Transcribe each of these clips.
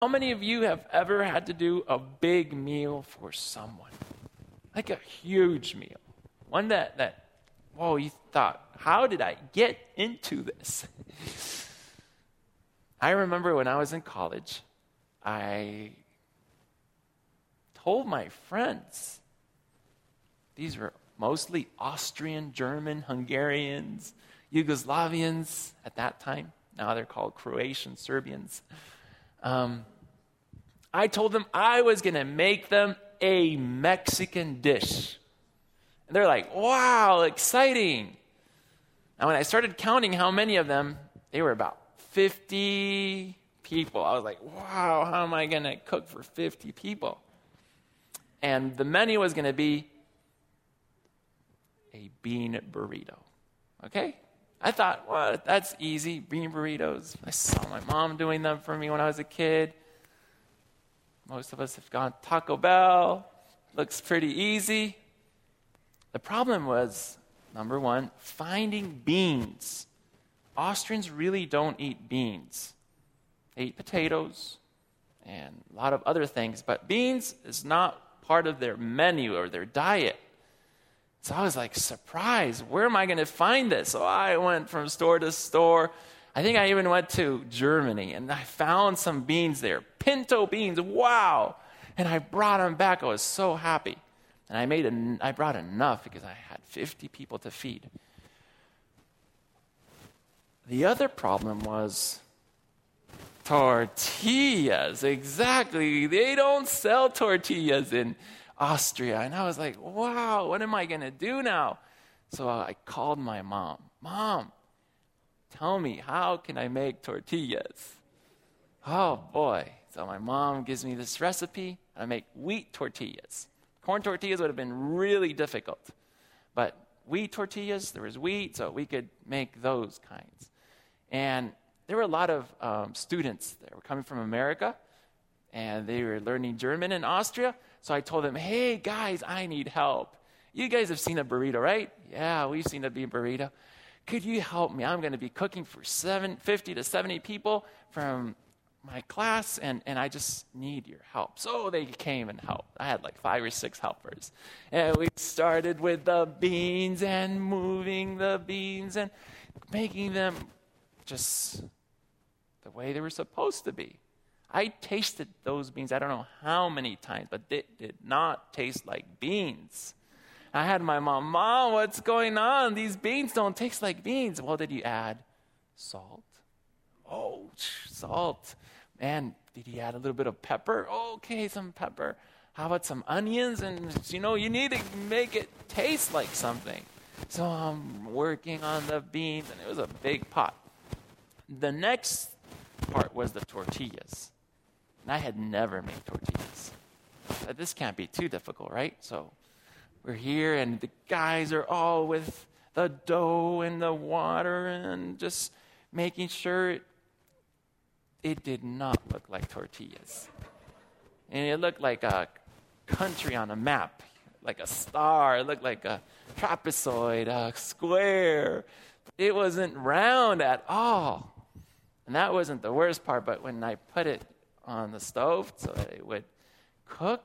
How many of you have ever had to do a big meal for someone? Like a huge meal. One that whoa, you thought, how did I get into this? I remember when I was in college, I told my friends, these were mostly Austrian, German, Hungarians, Yugoslavians at that time. Now they're called Croatian, Serbians. I told them I was going to make them a Mexican dish. And they're like, wow, exciting. And when I started counting how many of them, they were about 50 people. I was like, wow, how am I going to cook for 50 people? And the menu was going to be a bean burrito. Okay? I thought, well, that's easy, bean burritos. I saw my mom doing them for me when I was a kid. Most of us have gone to Taco Bell. Looks pretty easy. The problem was, number one, finding beans. Austrians really don't eat beans. They eat potatoes and a lot of other things, but beans is not part of their menu or their diet. So I was like surprised. Where am I going to find this? So I went from store to store. I think I even went to Germany, and I found some beans there. Pinto beans, wow. And I brought them back. I was so happy. And I brought enough because I had 50 people to feed. The other problem was tortillas. Exactly. They don't sell tortillas in Austria. And I was like, wow, what am I going to do now? So I called my mom. Mom, tell me, how can I make tortillas? Oh, boy. So my mom gives me this recipe. I make wheat tortillas. Corn tortillas would have been really difficult. But wheat tortillas, there was wheat, so we could make those kinds. And there were a lot of students that were coming from America, and they were learning German in Austria. So I told them, hey, guys, I need help. You guys have seen a burrito, right? Yeah, we've seen a bean burrito. Could you help me? I'm going to be cooking for 50 to 70 people from my class, and I just need your help. So they came and helped. I had like 5 or 6 helpers. And we started with the beans and moving the beans and making them just the way they were supposed to be. I tasted those beans, I don't know how many times, but they did not taste like beans. I had my mom, what's going on? These beans don't taste like beans. Well, did you add salt? Oh, salt. And did you add a little bit of pepper? Okay, some pepper. How about some onions? And, you need to make it taste like something. So I'm working on the beans, and it was a big pot. The next part was the tortillas. And I had never made tortillas. But this can't be too difficult, right? So we're here, and the guys are all with the dough and the water and just making sure it did not look like tortillas. And it looked like a country on a map, like a star. It looked like a trapezoid, a square. It wasn't round at all. And that wasn't the worst part, but when I put it on the stove so that it would cook,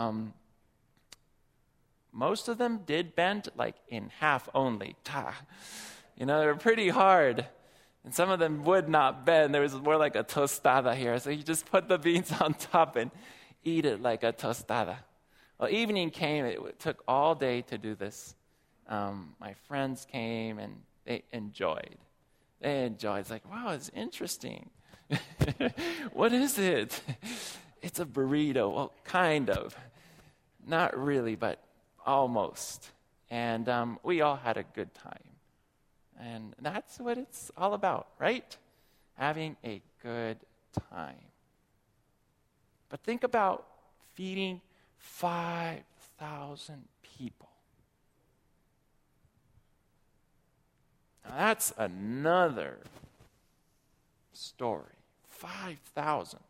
most of them did bend like in half only. They were pretty hard. And some of them would not bend. There was more like a tostada here. So you just put the beans on top and eat it like a tostada. Well, evening came. It took all day to do this. My friends came, and they enjoyed. It's like, wow, it's interesting. What is it? It's a burrito. Well, kind of. Not really, but almost. And we all had a good time. And that's what it's all about, right? Having a good time. But think about feeding 5,000 people. Now that's another story. 5,000.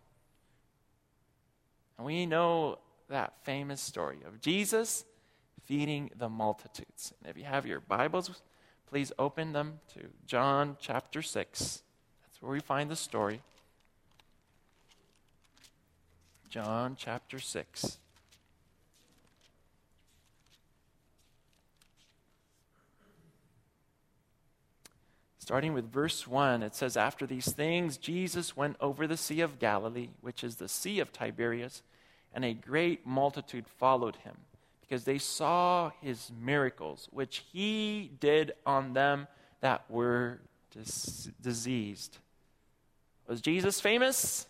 And we know that famous story of Jesus feeding the multitudes. And if you have your Bibles, please open them to John chapter 6. That's where we find the story. John chapter 6. Starting with verse 1, it says, "After these things, Jesus went over the Sea of Galilee, which is the Sea of Tiberias, and a great multitude followed him, because they saw his miracles, which he did on them that were diseased." Was Jesus famous?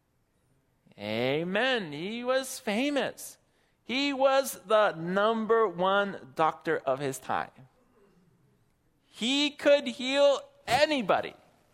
Amen. He was famous. He was the number one doctor of his time. He could heal anybody.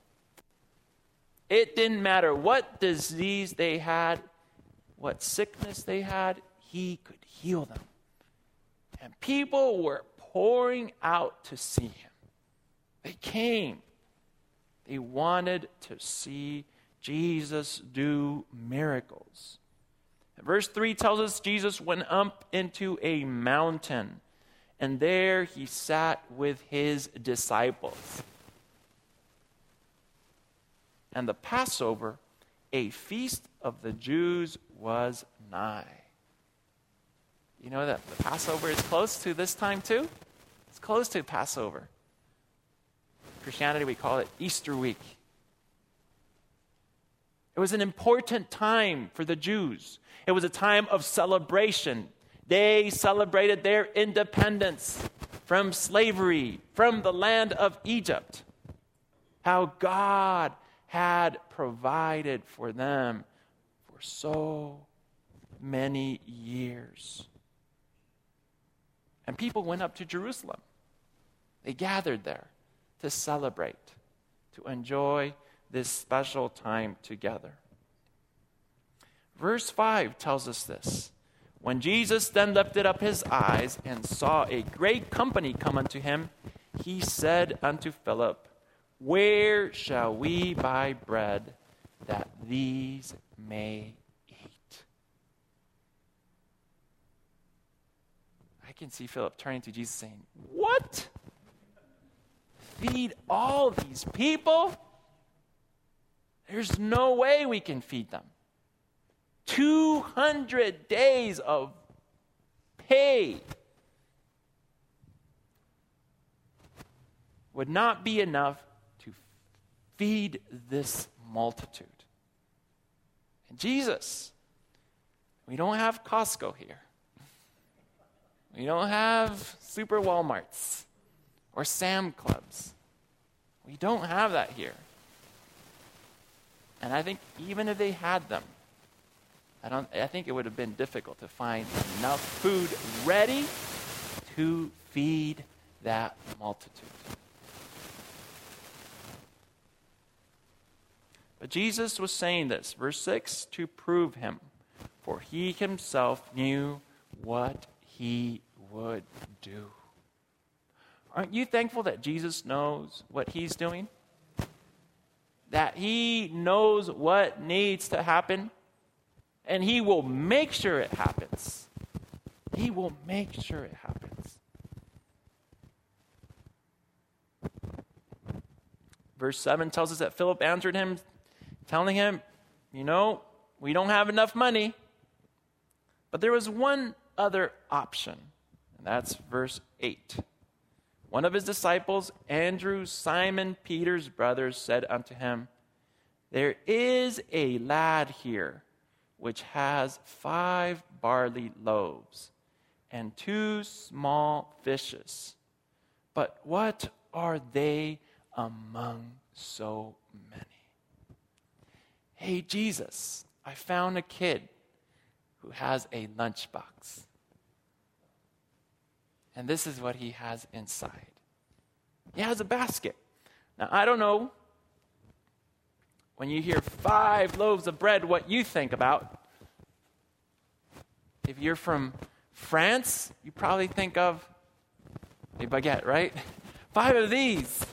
It didn't matter what disease they had, what sickness they had, he could heal them. And people were pouring out to see him. They came. They wanted to see Jesus do miracles. Verse 3 tells us Jesus went up into a mountain, and there he sat with his disciples. And the Passover, a feast of the Jews, was nigh. You know that the Passover is close to this time too? It's close to Passover. Christianity, we call it Easter week. It was an important time for the Jews. It was a time of celebration. They celebrated their independence from slavery, from the land of Egypt. How God had provided for them for so many years. And people went up to Jerusalem. They gathered there to celebrate, to enjoy this special time together. Verse 5 tells us this. "When Jesus then lifted up his eyes and saw a great company come unto him, he said unto Philip, Where shall we buy bread that these may eat?" I can see Philip turning to Jesus saying, "What? Feed all these people? There's no way we can feed them. 200 days of pay would not be enough to feed this multitude." And Jesus, we don't have Costco here. We don't have Super Walmarts or Sam Clubs. We don't have that here. And I think even if they had them, I think it would have been difficult to find enough food ready to feed that multitude. But Jesus was saying this, verse 6, to prove him, for he himself knew what he would do. Aren't you thankful that Jesus knows what he's doing? That he knows what needs to happen, and he will make sure it happens. He will make sure it happens. Verse 7 tells us that Philip answered him, telling him, we don't have enough money. But there was one other option, and that's verse 8. One of his disciples, Andrew, Simon Peter's brother, said unto him, There is a lad here which has 5 barley loaves and 2 small fishes. But what are they among so many? Hey, Jesus, I found a kid who has a lunchbox. And this is what he has inside. He has a basket. Now, I don't know, when you hear 5 loaves of bread, what you think about. If you're from France, you probably think of a baguette, right? 5 of these.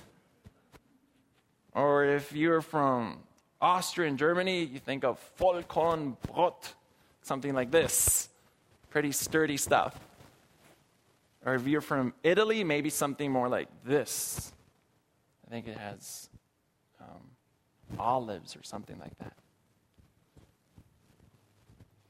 Or if you're from Austria and Germany, you think of Vollkornbrot, something like this. Pretty sturdy stuff. Or if you're from Italy, maybe something more like this. I think it has olives or something like that.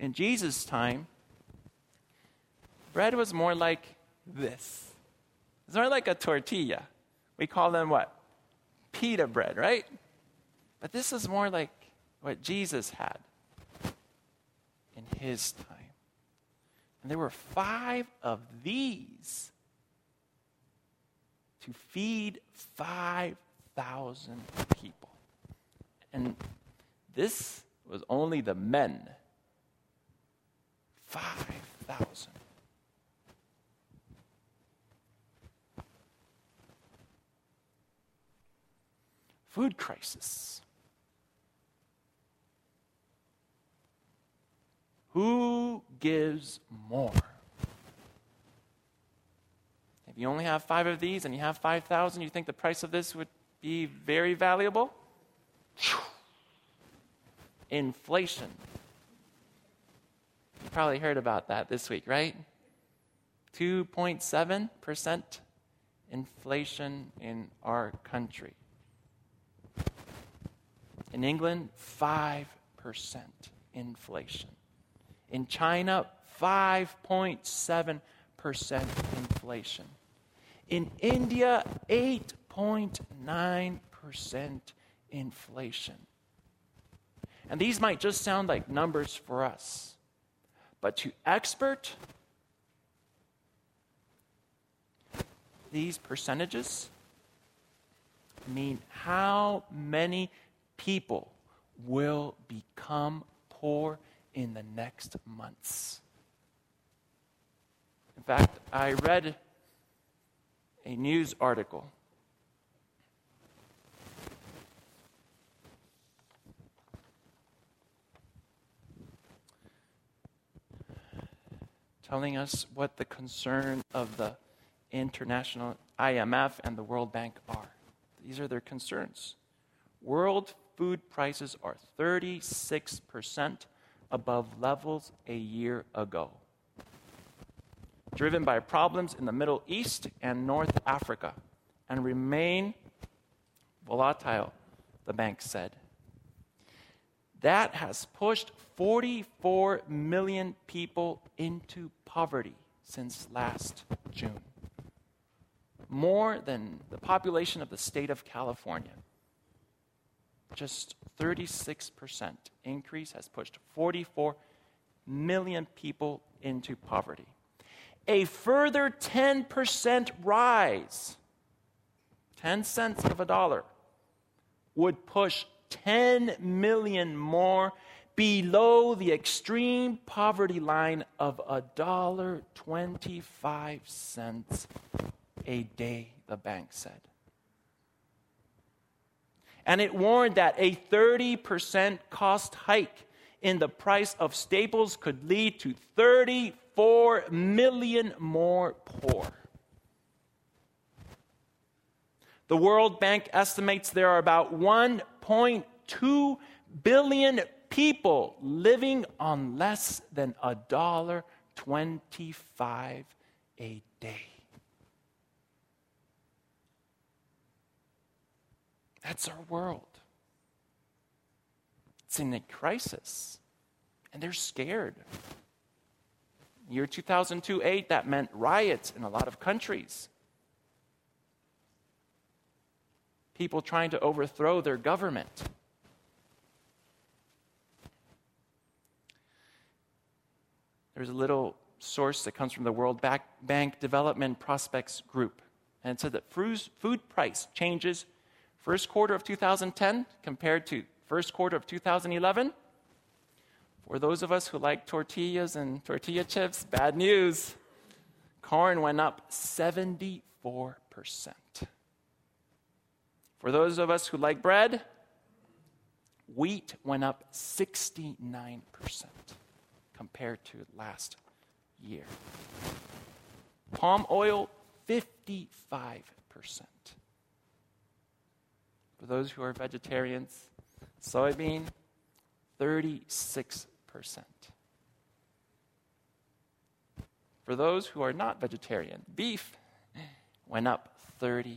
In Jesus' time, bread was more like this. It's more like a tortilla. We call them what? Pita bread, right? But this is more like what Jesus had in his time. And there were 5 of these to feed 5,000 people. And this was only the men. 5,000. Food crisis. Who gives more? If you only have 5 of these and you have 5,000, you think the price of this would be very valuable? Inflation. You probably heard about that this week, right? 2.7% inflation in our country. In England, 5% inflation. In China, 5.7% inflation. In India, 8.9% inflation. And these might just sound like numbers for us, but to expert, these percentages mean how many people will become poor in the next months. In fact, I read a news article telling us what the concern of the international IMF and the World Bank are. These are their concerns. World food prices are 36% above levels a year ago, driven by problems in the Middle East and North Africa, and remain volatile, the bank said. That has pushed 44 million people into poverty since last June. More than the population of the state of California. Just 36% increase has pushed 44 million people into poverty. A further 10% rise, 10 cents of a dollar, would push 10 million more below the extreme poverty line of $1.25 a day, the bank said. And it warned that a 30% cost hike in the price of staples could lead to 34 million more poor. The World Bank estimates there are about 1.2 billion people living on less than $1.25 a day. That's our world. It's in a crisis, and they're scared. Year 2002-8, that meant riots in a lot of countries. People trying to overthrow their government. There's a little source that comes from the World Bank Development Prospects Group, and it said that food price changes first quarter of 2010 compared to first quarter of 2011. For those of us who like tortillas and tortilla chips, bad news. Corn went up 74%. For those of us who like bread, wheat went up 69% compared to last year. Palm oil, 55%. For those who are vegetarians, soybean, 36%. For those who are not vegetarian, beef went up 30%.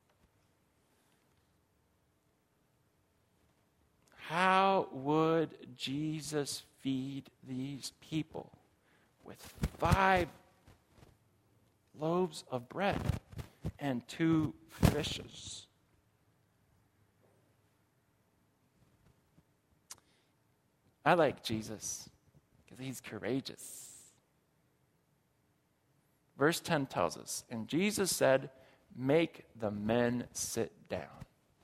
How would Jesus feed these people with 5 loaves of bread and 2 fishes? I like Jesus because he's courageous. Verse 10 tells us, and Jesus said, "Make the men sit down."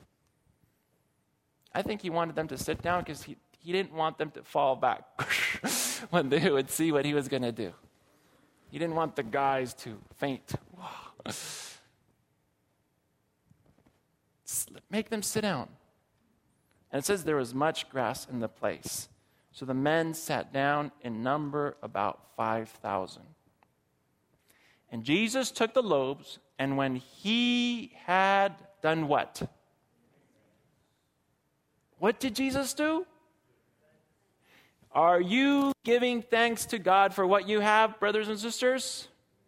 I think he wanted them to sit down because he didn't want them to fall back when they would see what he was going to do. He didn't want the guys to faint. Make them sit down. And it says there was much grass in the place. So the men sat down, in number about 5,000. And Jesus took the loaves, and when he had done what? What did Jesus do? Are you giving thanks to God for what you have, brothers and sisters?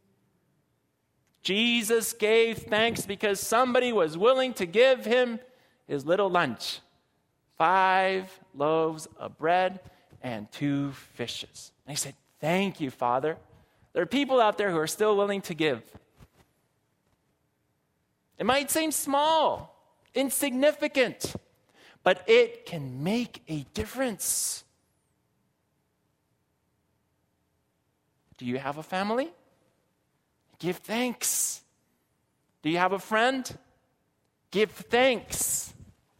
Jesus gave thanks because somebody was willing to give him his little lunch. 5 loaves of bread and 2 fishes. And he said, "Thank you, Father." There are people out there who are still willing to give. It might seem small, insignificant, but it can make a difference. Do you have a family? Give thanks. Do you have a friend? Give thanks.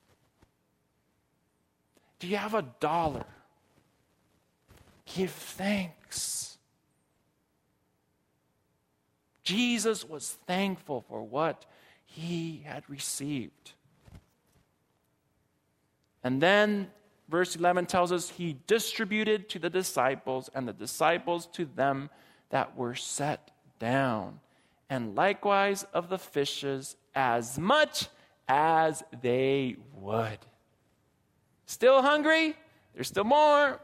Do you have $1? Give thanks. Jesus was thankful for what he had received. And then verse 11 tells us he distributed to the disciples, and the disciples to them that were set down, and likewise of the fishes as much as they would. Still hungry? There's still more.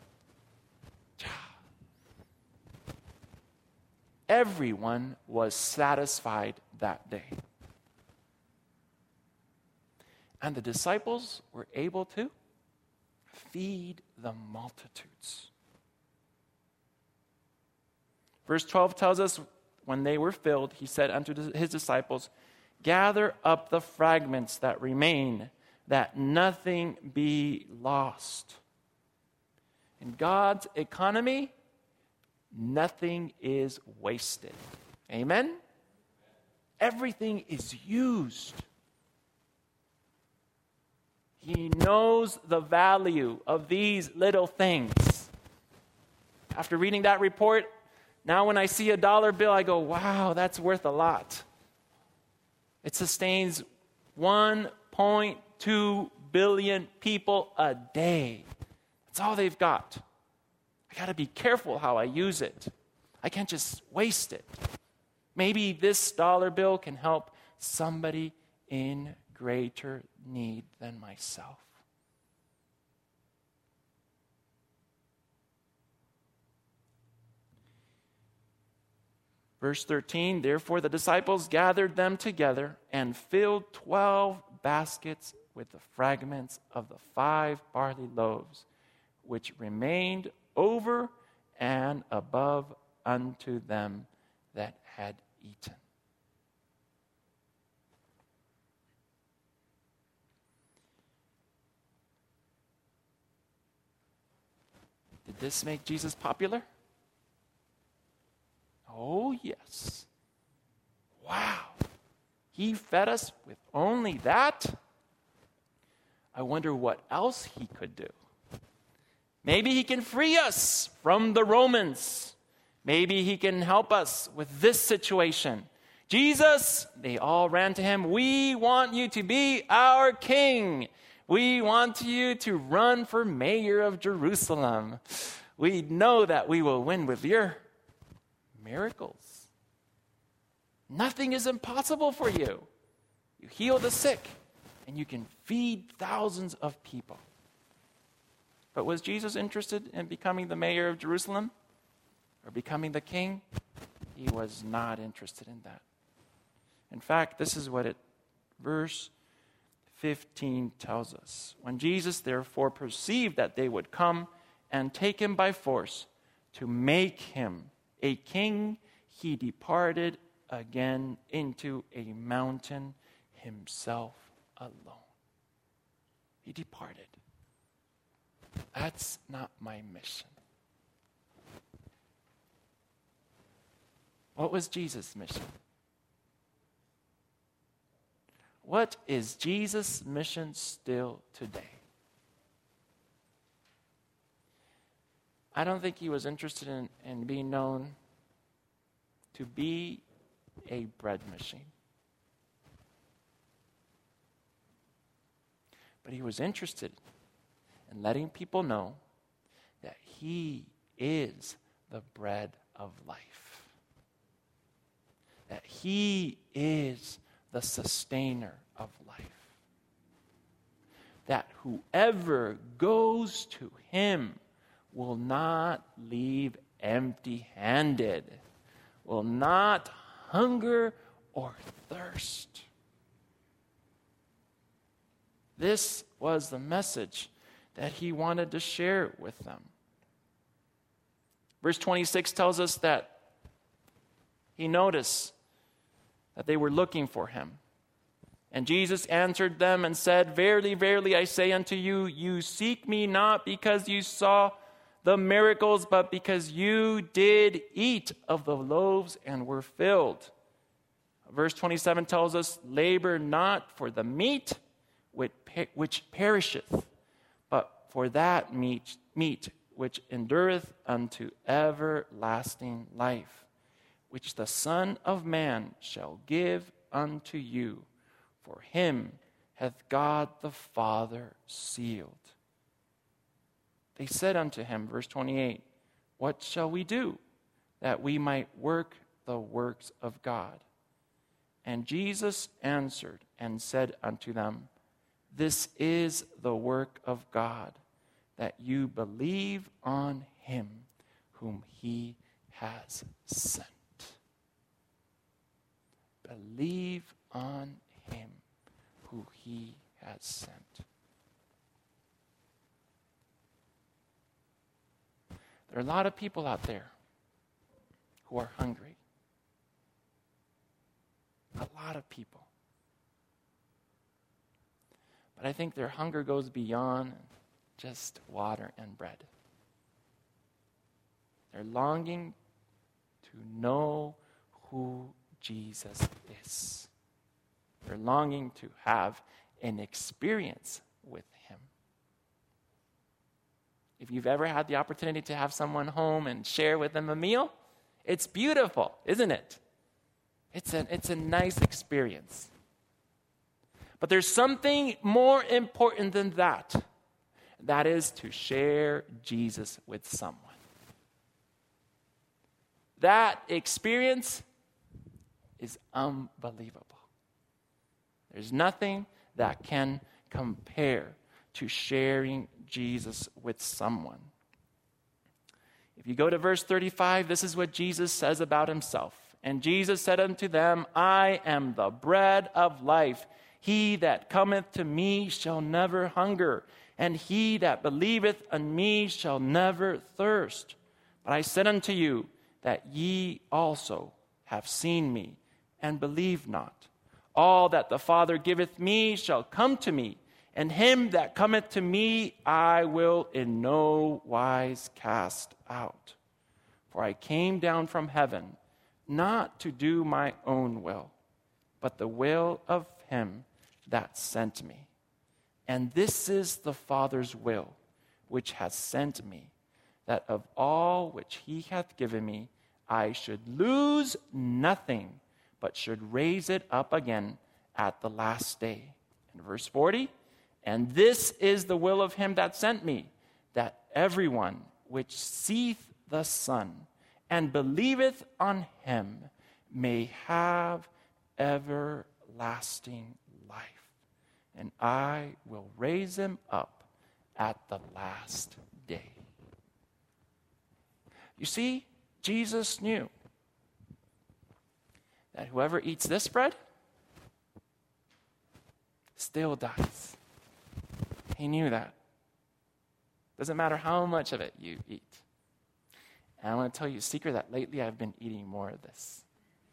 Everyone was satisfied that day. And the disciples were able to feed the multitudes. Verse 12 tells us, when they were filled, he said unto his disciples, "Gather up the fragments that remain, that nothing be lost." In God's economy, nothing is wasted. Amen? Everything is used. He knows the value of these little things. After reading that report, now when I see a dollar bill, I go, wow, that's worth a lot. It sustains 1.2 billion people a day. That's all they've got. I got to be careful how I use it. I can't just waste it. Maybe this dollar bill can help somebody in greater need than myself. Verse 13, therefore the disciples gathered them together and filled 12 baskets with the fragments of the 5 barley loaves, which remained over and above unto them that had eaten. Did this make Jesus popular? Oh, yes. Wow. He fed us with only that? I wonder what else he could do. Maybe he can free us from the Romans. Maybe he can help us with this situation. Jesus, they all ran to him. We want you to be our king. We want you to run for mayor of Jerusalem. We know that we will win with your miracles. Nothing is impossible for you. You heal the sick, and you can feed thousands of people. But was Jesus interested in becoming the mayor of Jerusalem or becoming the king? He was not interested in that. In fact, this is what verse 15 tells us, when Jesus therefore perceived that they would come and take him by force to make him a king, he departed again into a mountain himself alone. He departed. That's not my mission. What was Jesus' mission? What is Jesus' mission still today? I don't think he was interested in being known to be a bread machine. But he was interested in letting people know that he is the bread of life. That he is the sustainer of life. That whoever goes to him will not leave empty-handed, will not hunger or thirst. This was the message that he wanted to share with them. Verse 26 tells us that he noticed that they were looking for him. And Jesus answered them and said, "Verily, verily, I say unto you, you seek me not because you saw the miracles, but because you did eat of the loaves and were filled." Verse 27 tells us, "Labor not for the meat which perisheth, but for that meat which endureth unto everlasting life, which the Son of Man shall give unto you. For him hath God the Father sealed." They said unto him, verse 28, "What shall we do, that we might work the works of God?" And Jesus answered and said unto them, "This is the work of God, that you believe on him whom he has sent." Believe on him who he has sent. There are a lot of people out there who are hungry. A lot of people. But I think their hunger goes beyond just water and bread. They're longing to know who Jesus is. They're longing to have an experience with him. If you've ever had the opportunity to have someone home and share with them a meal, it's beautiful, isn't it? It's a nice experience. But there's something more important than that. That is to share Jesus with someone. That experience is unbelievable. There's nothing that can compare to sharing Jesus with someone. If you go to verse 35, this is what Jesus says about himself. "And Jesus said unto them, I am the bread of life. He that cometh to me shall never hunger, and he that believeth on me shall never thirst. But I said unto you that ye also have seen me, and believe not. All that the Father giveth me shall come to me, and him that cometh to me I will in no wise cast out. For I came down from heaven, not to do my own will, but the will of him that sent me. And this is the Father's will, which hath sent me, that of all which he hath given me, I should lose nothing, but should raise it up again at the last day." In verse 40, "And this is the will of him that sent me, that everyone which seeth the Son, and believeth on him, may have everlasting life. And I will raise him up at the last day." You see, Jesus knew that whoever eats this bread still dies. He knew that. Doesn't matter how much of it you eat. And I want to tell you a secret that lately I've been eating more of this.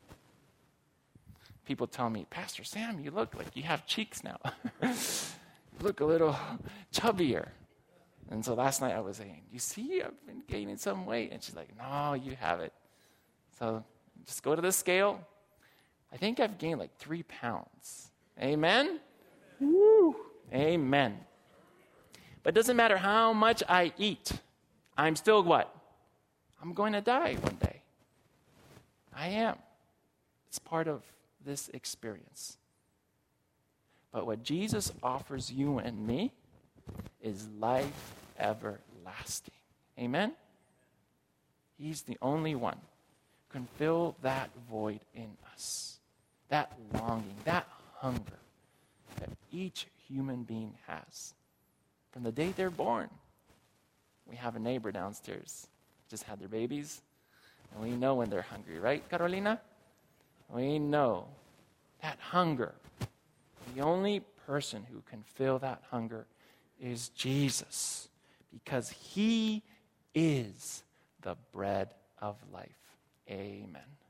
People tell me, Pastor Sam, you look like you have cheeks now. You look a little chubbier. And so last night I was saying, you see, I've been gaining some weight. And she's like, no, you haven't. So just go to the scale. I think I've gained like 3 pounds. Amen? Woo. Amen. But it doesn't matter how much I eat. I'm still what? I'm going to die one day. I am. It's part of this experience. But what Jesus offers you and me is life everlasting. Amen? He's the only one who can fill that void in us. That longing, that hunger that each human being has. From the day they're born. We have a neighbor downstairs. Just had their babies. And we know when they're hungry, right, Carolina? We know that hunger. The only person who can fill that hunger is Jesus. Because he is the bread of life. Amen.